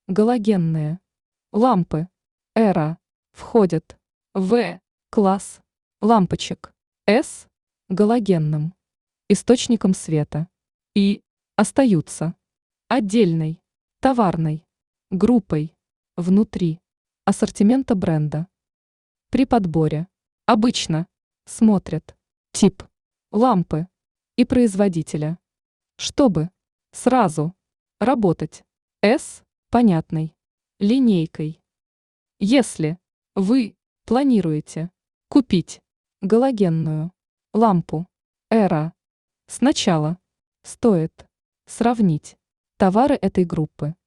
Галогенные лампы Эра входят в класс лампочек С галогенным источником света и остаются отдельной товарной группой внутри ассортимента бренда. При подборе обычно смотрят тип лампы и производителя, чтобы сразу работать с понятной линейкой. Если вы планируете купить галогенную лампу Эра, сначала стоит сравнить товары этой группы.